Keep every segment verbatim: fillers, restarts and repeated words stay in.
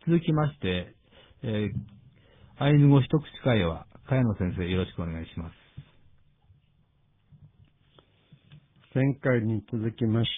続きまして、えー、アイヌ語一口会話、茅野先生、よろしくお願いします。 前回に続きまして、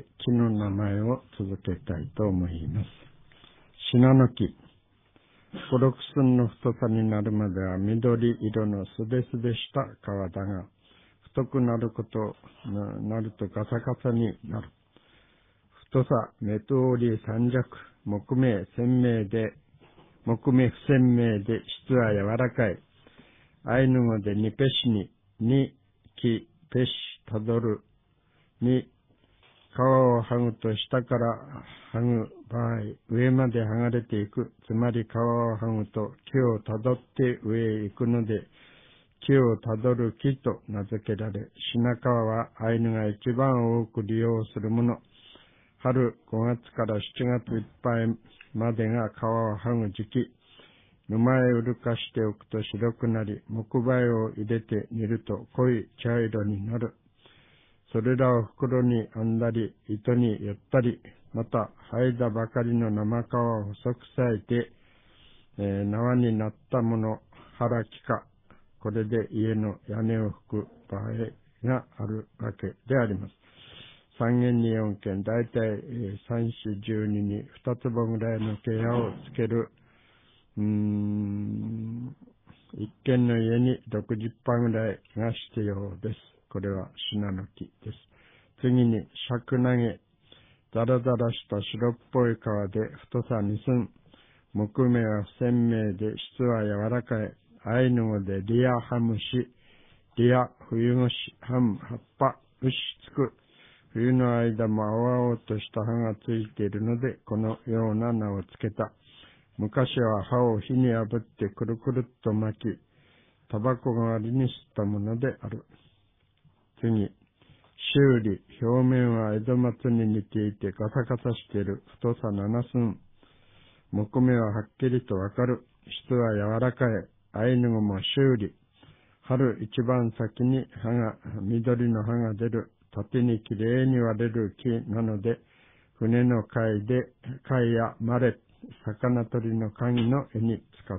木の名前を続けたいと思います。シナノキ。ご、ろく寸の太さになるまでは緑色のすべすべした皮だが、太くなることなるとガサガサになる。太さ、メトオリ三尺、木目鮮明で、木目不鮮明で質は柔らかい。アイヌ語でニペシに、に、き、ペシ、たどる、に、皮を剥ぐと下から剥ぐ場合、上まで剥がれていく。つまり皮を剥ぐと木をたどって上へ行くので、木をたどる木と名付けられ、シナカワはアイヌが一番多く利用するもの。春ごがつからしちがついっぱいまでが皮を剥ぐ時期。沼へうるかしておくと白くなり、木灰を入れて煮ると濃い茶色になる。それらを袋に編んだり、糸によったり、また、剥いだばかりの生皮を細く裂いて、えー、縄になったもの、腹木か、これで家の屋根を拭く場合があるわけであります。三軒に四軒、だいたい三四十二に二坪ぐらいの部屋をつける、うーん、一軒の家に六十羽ぐらいが必要です。これはシナノキです。次に、尺投げ。ザラザラした白っぽい皮で太さに寸。木目は不鮮明で質は柔らかい。アイヌ語でリアハムシ。リア、冬越し、ハム、葉っぱ、牛つく。冬の間も青々とした葉がついているので、このような名をつけた。昔は葉を火に炙ってくるくるっと巻き、タバコ代わりに吸ったものである。次、修理。表面は江戸松に似ていてガサガサしている。太さなな寸。木目ははっきりとわかる。質は柔らかい。アイヌ語も修理。春一番先に葉が、緑の葉が出る。縦にきれいに割れる木なので、船の貝で、貝やマレ、魚取りの鍵の絵に使った。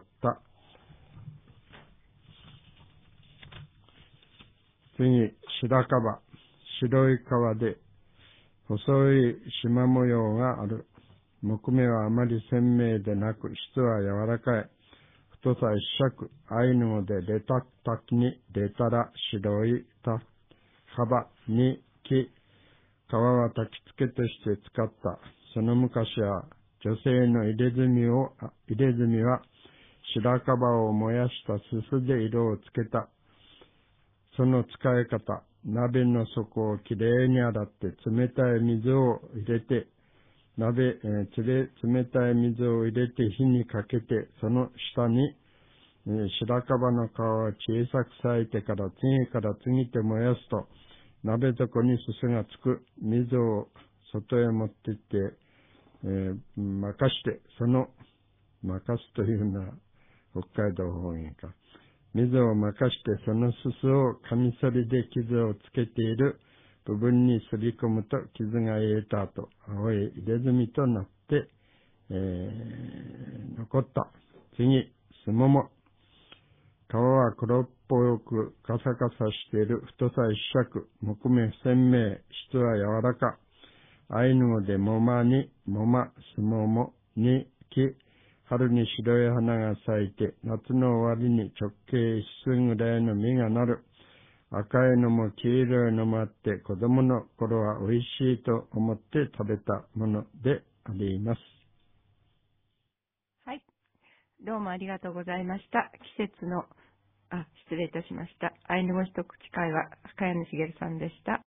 次、白樺。白い皮で、細い縞模様がある。木目はあまり鮮明でなく、質は柔らかい。太さ一尺。アイヌ語でレタタキに、レタラ、白いタ、幅に木。皮は焚き付けとして使った。その昔は、女性の入れ墨を、入れ墨は、白樺を燃やしたすすで色をつけた。その使い方、鍋の底をきれいに洗って冷たい水を入れて、鍋、えー、冷たい水を入れて火にかけて、その下に、えー、白樺の皮を小さく裂いてから次から次と燃やすと、鍋底にすすがつく。水を外へ持って行って、えー、任して、その、任すというのは北海道方言か。水をまかしてそのすすをカミソリで傷をつけている部分にすり込むと傷が癒えた後、青い入れ墨となって、えー、残った。次、すもも。皮は黒っぽくカサカサしている。太さ一尺。木目不鮮明。質は柔らか。アイヌ語でもまに、もま、すもも、に、き。春に白い花が咲いて、夏の終わりに直径一寸ぐらいの実がなる。赤いのも黄色いのもあって、子供の頃は美味しいと思って食べたものであります。 はい。どうもありがとうございました。季節の、あ、失礼いたしました。アイヌ語一口会話、茅野茂さんでした。